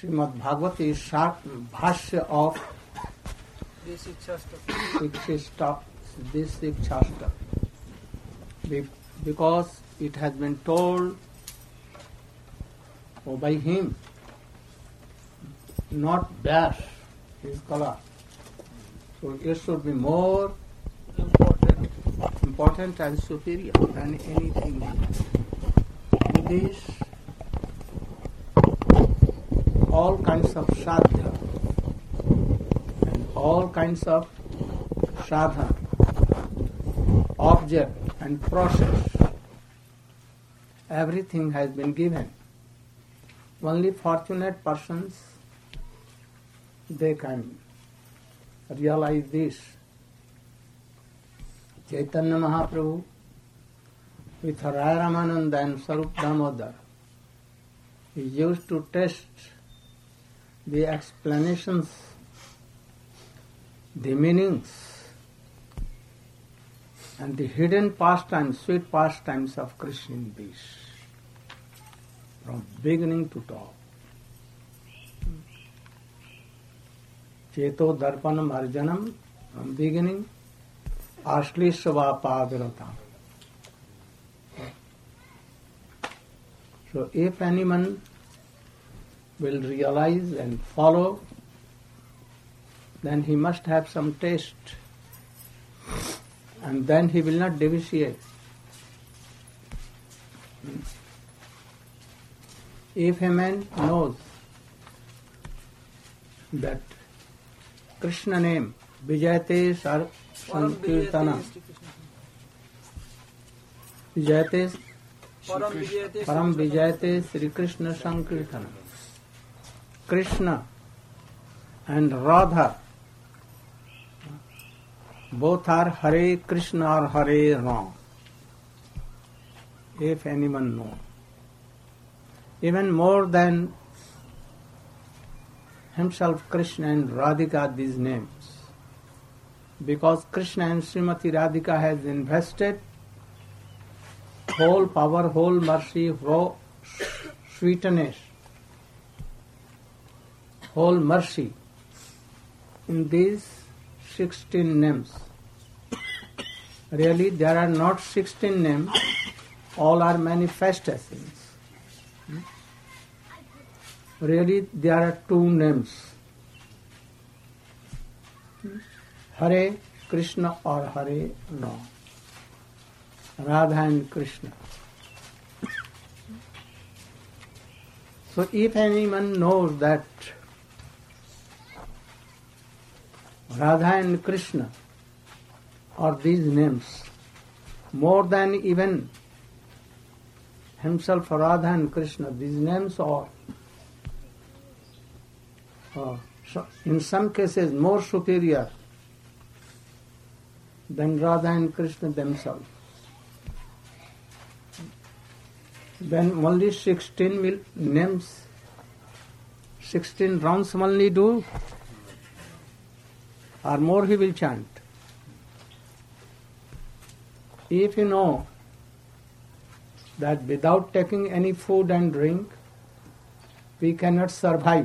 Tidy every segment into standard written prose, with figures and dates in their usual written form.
Srimad Bhagavati is short bhashya of this Shastra. Because it has been told by him, not Vyas, his scholar. So it should be more important and superior than anything. In this, all kinds of sadhya and all kinds of sadhana, object and process, everything has been given. Only fortunate persons, they can realize this. Chaitanya Mahaprabhu with Raya Ramananda and Sarup Damodar, he used to test the explanations, the meanings, and the hidden pastimes, sweet pastimes of Krishna in this, from beginning to top. Cheto Darpanam Arjanam, from beginning, Ashlishva Paviratam. So if anyone will realize and follow, then he must have some taste, and then he will not deviate. If a man knows that Krishna name, Vijayate Sankirtana, Vijayate Param Vijayate Sri Krishna Sankirtana, Krishna and Radha, both are Hare Krishna or Hare Ram. If anyone knows, even more than himself, Krishna and Radhika, these names, because Krishna and Srimati Radhika has invested whole power, whole mercy, whole sweetness, whole mercy in these 16 names. Really, there are not 16 names, all are manifestations. Really, there are two names, Hare Krishna or Hare Ram, Radha and Krishna. So if anyone knows that Radha and Krishna are these names, more than even himself, Radha and Krishna, these names are in some cases more superior than Radha and Krishna themselves. Then only 16 names, 16 rounds only do, or more he will chant. If you know that without taking any food and drink, we cannot survive.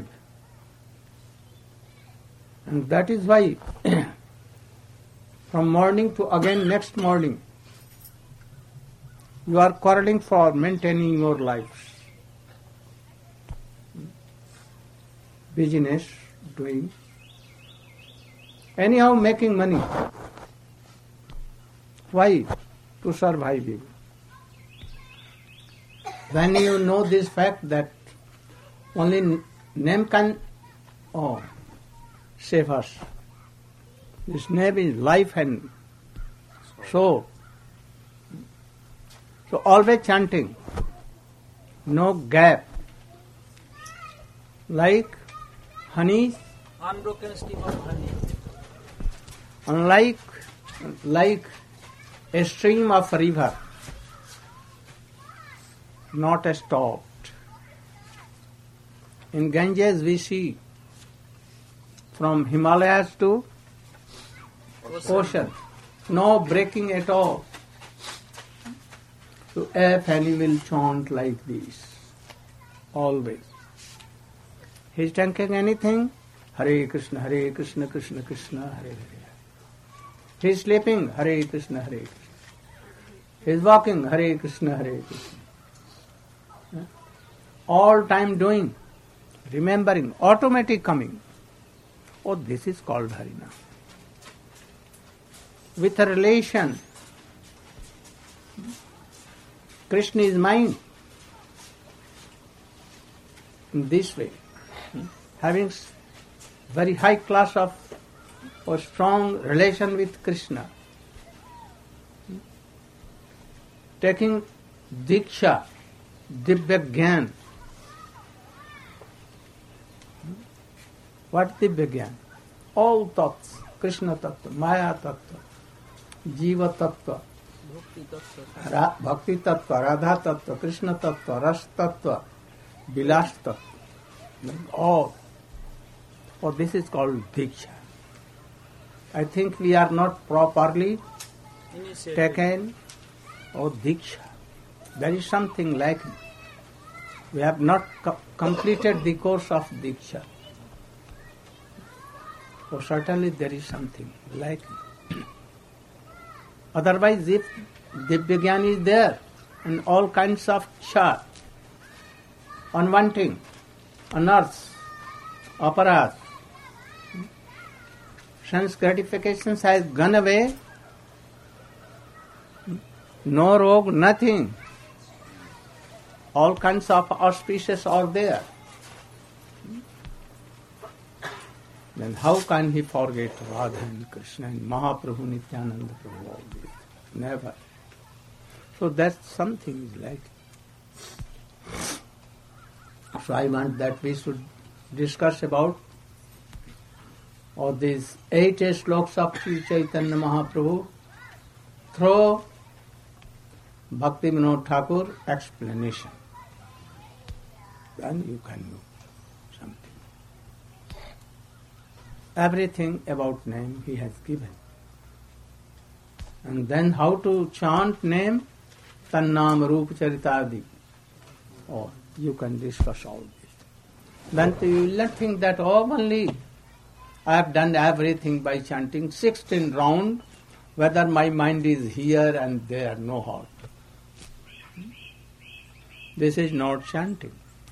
And that is why from morning to again next morning, you are quarreling for maintaining your life. Business, doing, anyhow making money. Why? To survive you. When you know this fact that only name can save us. This name is life and soul. So always chanting, no gap. Like honey, unbroken stream of honey. Unlike a stream of a river, not stopped. In Ganges we see from Himalayas to ocean, no breaking at all. So if any will chant like this, always, He is taking anything, Hare Krishna, Krishna Krishna, Hare Hare. He is sleeping, Hare Krishna, Hare Krishna. He is walking, Hare Krishna, Hare Krishna. All time doing, remembering, automatic coming. Oh, this is called Harinam. With a relation, Krishna is mine. In this way, having very high class of or strong relation with Krishna, taking Diksha, Divya Gyan. What Divya Gyan? All Tattvas, Krishna Tattva, Maya Tattva, Jiva Tattva, Bhakti Tattva, Radha Tattva, Krishna Tattva, Ras Tattva, Vilas Tattva. All. Oh, this is called Diksha. I think we are not properly taken Diksha. There is something lacking. We have not completed the course of Diksha. So certainly there is something lacking. Otherwise, if Divya Gyan is there and all kinds of Ksha, unwanting, unearths, aparad, sense gratifications has gone away, no rog, nothing. All kinds of auspicious are there. Then how can he forget Radha and Krishna and Mahaprabhu, Nityananda Prabhu, all this? Never. So that's something is like. So I want that we should discuss about all these 8 slokas of Sri Chaitanya Mahaprabhu through Bhakti Vinod Thakur explanation. Then you can know something. Everything about name he has given. And then how to chant name, Tannam Rupa Charitadi. Oh, you can discuss all this. Then you will not think that, only I have done everything by chanting 16 rounds, whether my mind is here and there, no halt. This is not chanting.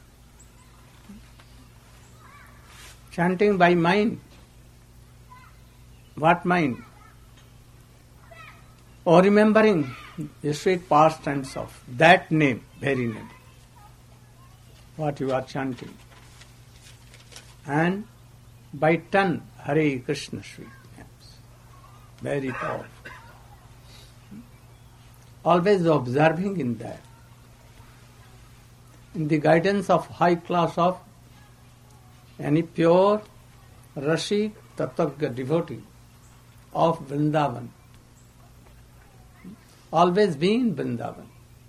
Chanting by mind. What mind? Or remembering the sweet past tense of that name, very name. What you are chanting. And by tongue, Hare Krishna sweet names. Very powerful. Always observing in that. In the guidance of high class of any pure, Rashik, Tattva devotee of Vrindavan. Always be in Vrindavan.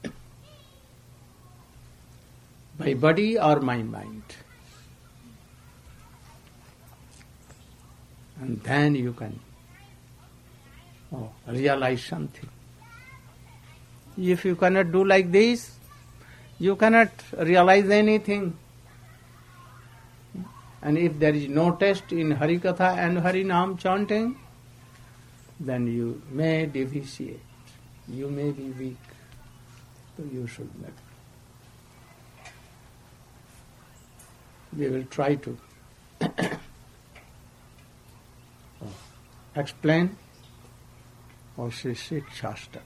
My body or my mind. And then you can realize something. If you cannot do like this, you cannot realize anything. And if there is no taste in Harikatha and Harinam chanting, then you may deficiate. You may be weak. So you should not. We will try to explain or Sri Shastak.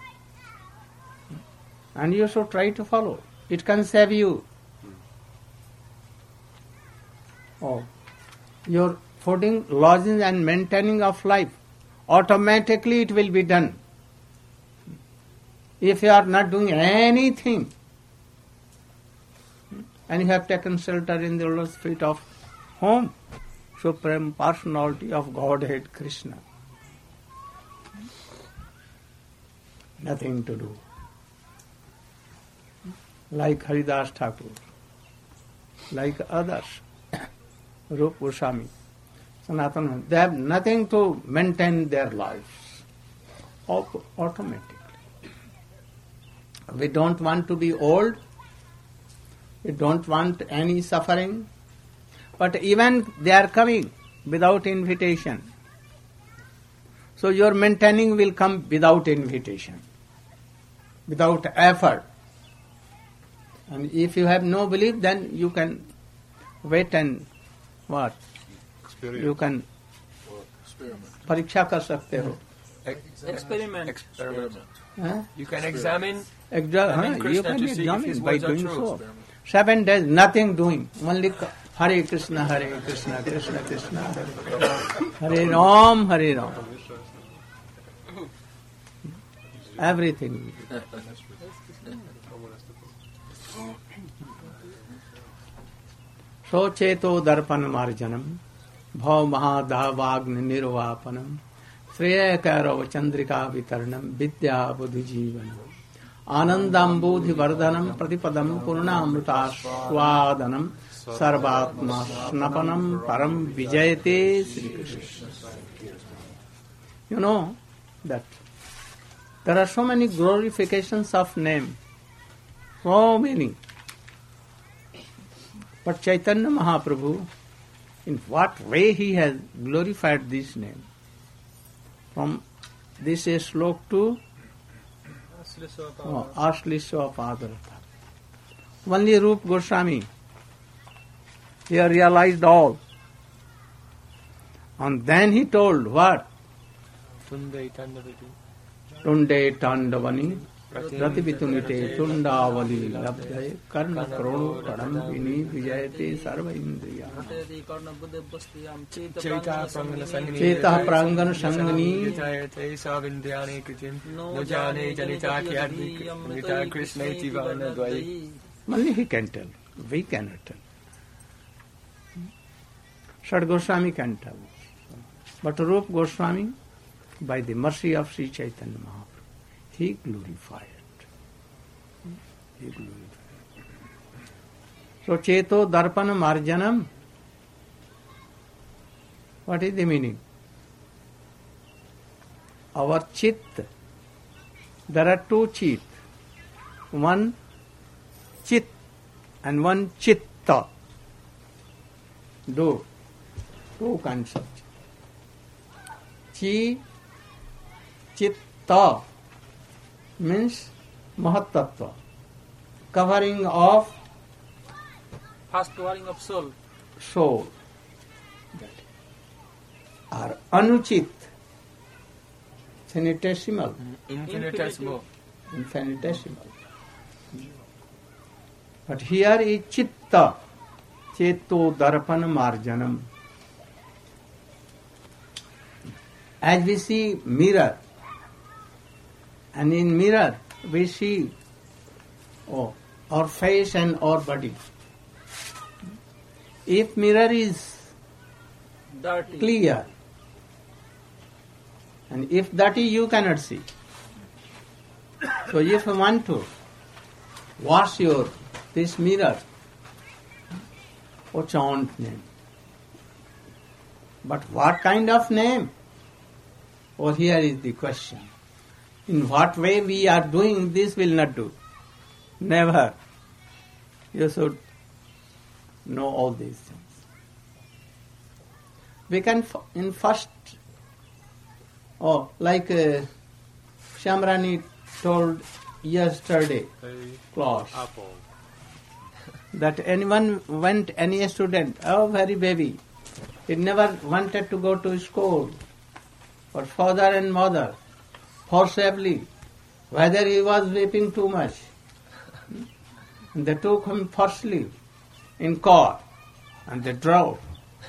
And you should try to follow. It can save you. Your fooding, lodging and maintaining of life, automatically it will be done. If you are not doing anything, and you have taken shelter in the lotus feet of whom? Supreme Personality of Godhead Krishna. Nothing to do. Like Haridas Thakur, like others, Rupa Goswami, Sanatana, they have nothing to maintain their lives. Automatically. We don't want to be old. We don't want any suffering. But even they are coming without invitation. So your maintaining will come without invitation, without effort. And if you have no belief, then you can wait and what? You can परीक्षा कर सकते हो. Experiment. You can examine. You Krishna can to see if examine his by words are doing true. so. 7 days, nothing doing. Only Hare Krishna, Krishna Krishna, Hare Ram, Hare Ram. Everything. So cheto darpan marjanam, bhav mahadhavagni nirvapanam, Shreya Kairav Chandrika Vitarnam, Vidya Buddhi Jivanam, Anandam Buddhi Vardhanam, Pratipadam Purnamrita Swadanam, Sarvatma Snapanam, Param Vijayate Sri Krishna. You know that there are so many glorifications of name, so many. But Chaitanya Mahaprabhu, in what way he has glorified this name? From this slok to Ashliswa Padartha. Only Rup Goswami, he realized all. And then he told what? Tunde Tandavani, Rativitunite, Tundavali, Labdhaye, Karna Krono, Kadam, Vini, Vijayate, Sarva Indriya. Cheta Prangana Sangani, Savindyani Kritim, Nojane Janita Kyadvi, Nita Krishna Tivana Dwai. Only he can tell, we cannot tell. Shad Goswami can tell. But Rup Goswami, by the mercy of Sri Chaitanya Mahaprabhu, he glorified. So Cheto Darpana Marjanam, what is the meaning? Our chit, there are two chit. One chit and one chitta. Two kinds of chit. Chi, chitta means Mahatattva, covering of First dwelling of soul. soul. Or anuchit, infinitesimal. Infinitesimal. But here is chitta, cheto darpan marjanam. As we see mirror, and in mirror we see our face and our body. If mirror is Dirty. clear, and if dirty you cannot see. So if you want to wash this mirror, chant name. But what kind of name? Here is the question. In what way we are doing this will not do. Never. You should know all these things. We can in first, like Shamrani told yesterday class, that any student, very baby, he never wanted to go to school, but father and mother forcibly, whether he was weeping too much, they took him forcibly in car and they drove.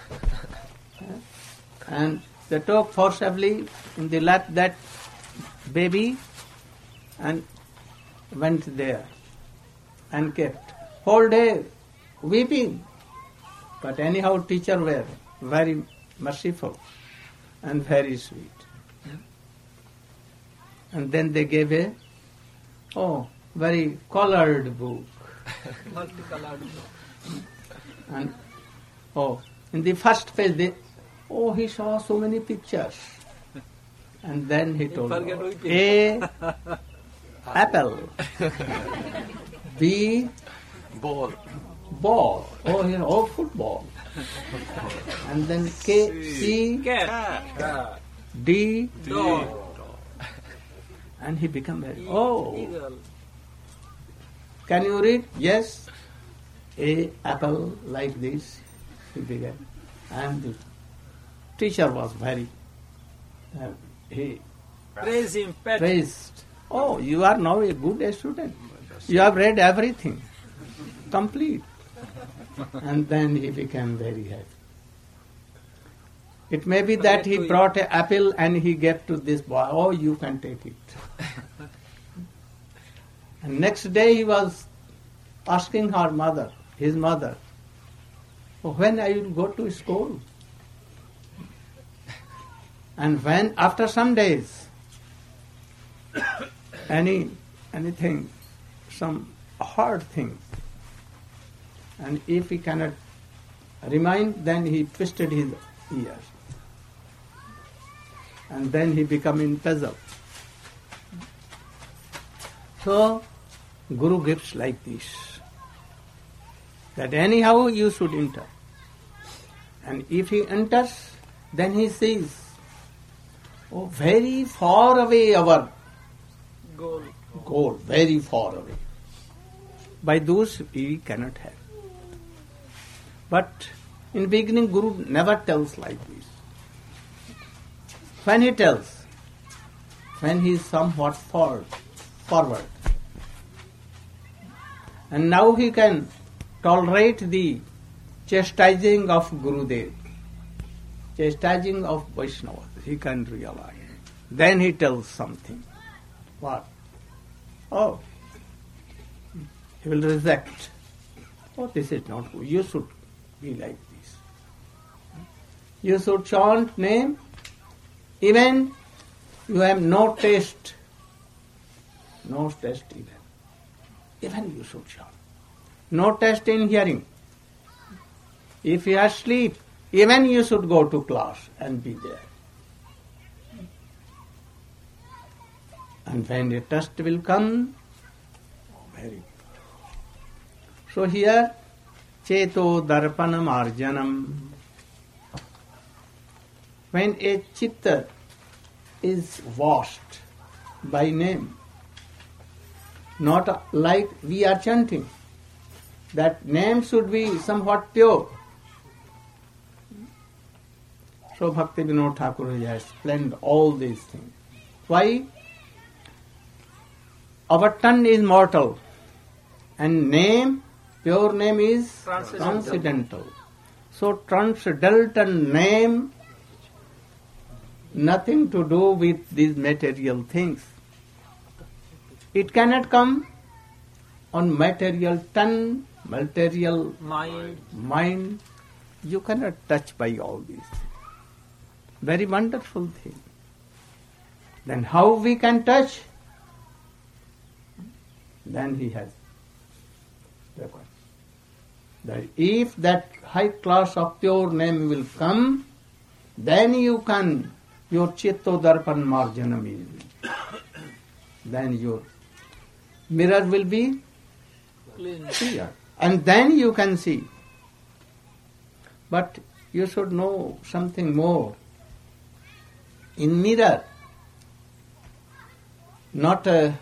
And they took forcibly in the lap that baby and went there and kept whole day weeping. But anyhow teacher were very merciful and very sweet. And then they gave a very colored book. Multicolored. And in the first page he saw so many pictures. And then he told forget weeping. A, apple. B, Ball. ball. Football. And then K, C, Cat. D, Dog. and he became very, oh, Eagle. can you read? Yes. A apple like this, he began. And the teacher was very, he Praise him, pet. praised. Oh, you are now a good student. You have read everything, complete. And then he became very happy. It may be that he brought an apple and he gave to this boy. Oh, you can take it. And next day he was asking her mother, his mother, oh, when I will go to school? And when, after some days, anything, some hard thing, and if he cannot remind, then he twisted his ears. And then he become in puzzle. So, Guru gives like this, that anyhow you should enter. And if he enters, then he sees, oh, very far away our goal, very far away. By those we cannot have. But in beginning, Guru never tells like this. When he tells, when he is somewhat forward, and now he can tolerate the chastising of Gurudev, chastising of Vaishnavas, he can realize. Then he tells something. What? Oh, he will reject. Oh, this is not good. You should be like this. You should chant name, even you have no taste even you should chant. No taste in hearing. If you are asleep, even you should go to class and be there. And when the test will come, oh, very good. So here, Cheto Darpanam Arjanam. When a chitta is washed by name, not like we are chanting, that name should be somewhat pure. So Bhakti Vinod Thakur has explained all these things. Why? Our tongue is mortal, and name, pure name is transcendental. So transcendental name, nothing to do with these material things. It cannot come on material tongue, material mind. You cannot touch by all these things. Very wonderful thing. Then how we can touch? Then he has required that if that high class of pure name will come, then you can, your Chitto Darpan Marjanam is, then your mirror will be clear. And then you can see. But you should know something more. In mirror, not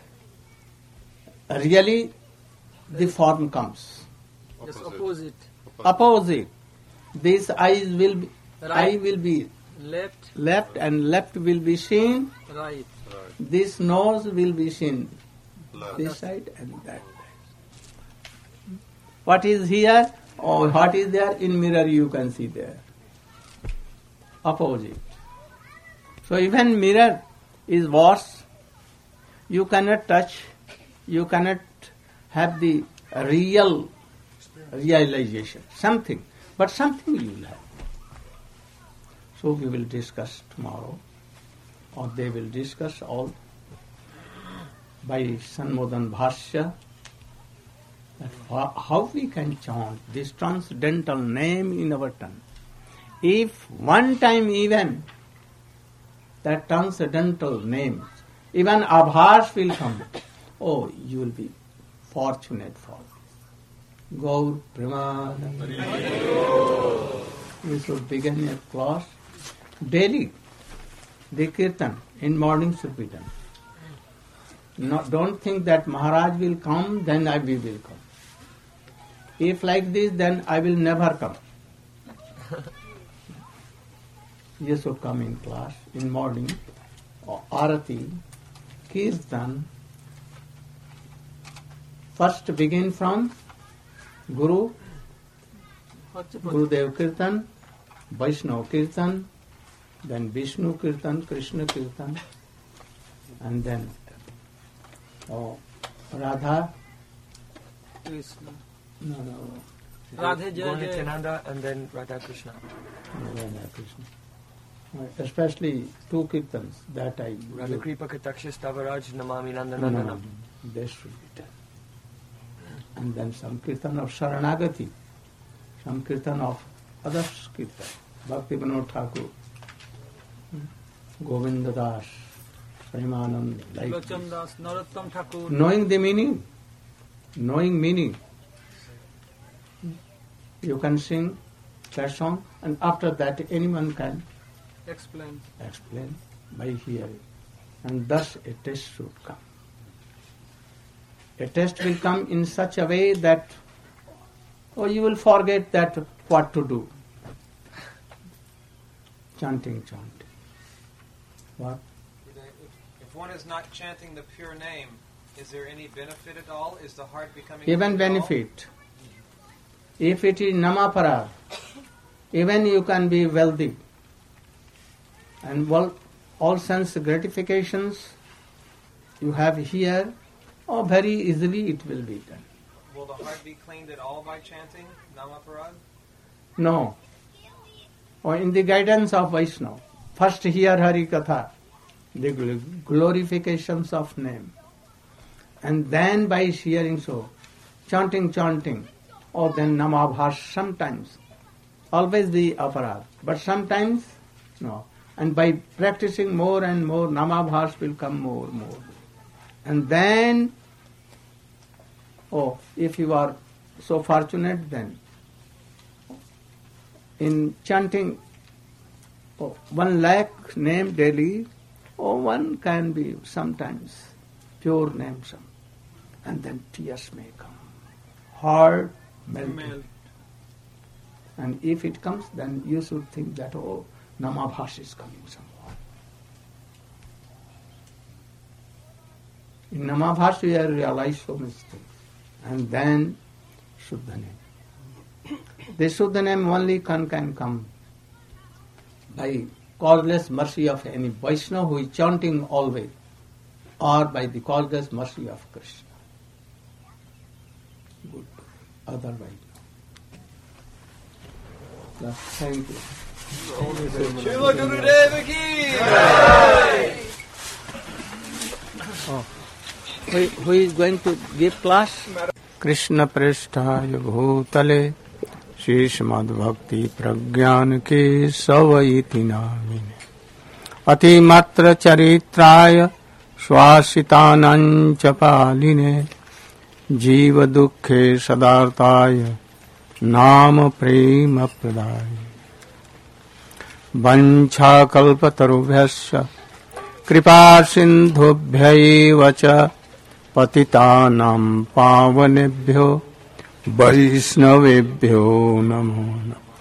really the form comes. Just Opposite. This eyes will be, Right. eye will be left and left will be seen. Right. This nose will be seen this side and that side. What is here or what is there in mirror you can see there. Opposite. So even mirror is washed, you cannot touch, you cannot have the real realization. Something, but something you will have. So we will discuss tomorrow, or they will discuss all by Sanmodan Bhashya, that how we can chant this transcendental name in our tongue. If one time even that transcendental name, even Abhas will come, oh, you will be fortunate for this. Gaur Premanand. we should begin a class daily. The kirtan in morning should be done. Don't think that Maharaj will come, then we will come. If like this, then I will never come. You should come in class in morning, or arati, kirtan. First begin from Guru, Gurudev Kirtan, Vaishnava Kirtan, then Vishnu Kirtan, Krishna Kirtan, and then Radha, Krishna. no, Radhe Jai Jai. Nityananda and then Radha Krishna. Radha Krishna. Especially two kirtans that I Radha Kripa Katakshis Tavaraj Namami no, Nandanandana. they should be done. And then some kirtan of Sharanagati, some kirtan of others kirtan, Bhakti Vinod Thakur, Govinda Das, Premanand, like Locham this. Das, Narottam Thakur. Knowing the meaning, you can sing that song, and after that anyone can Explain. explain by hearing. And thus a test should come. A test will come in such a way that you will forget that what to do. Chanting. What? If one is not chanting the pure name, is there any benefit at all? Is the heart becoming... Even benefit. If it is namapara, even you can be wealthy. And all sense gratifications you have here, very easily it will be done. Will the heart be cleaned at all by chanting Namaparad? No. Or in the guidance of Vaishnava. First hear Hari Katha, the glorifications of name. And then by hearing so, chanting, or then Namabhash sometimes. Always the aparad, but sometimes no. And by practicing more and more, Namabhash will come more. And then, if you are so fortunate, then in chanting 1 lakh name daily, one can be sometimes pure name some. And then tears may come. Heart melting. And if it comes, then you should think that, Namabhash is coming somewhere. In Namabhash we have realized so many things. And then Shuddha name. The Shuddha name only can come by causeless mercy of any Vaishnava who is chanting always, or by the causeless mercy of Krishna. Good. Otherwise, no. Thank you. Srila Gurudeva Ki! Who is going to give class? Krishna Prasthaya Bhutale Shri Srimad Bhakti Pragyan Ke Savaiti Namine Ati Matra Charitraya Swasitanancha Paline Jiva Dukkhe Sadartaya Nama Prema Pradaya Vancha Kalpatarubhyasya Kripa Sindhubhya Cha Patitanam Pavanebhyo Vaishnavebhyo Namo Namo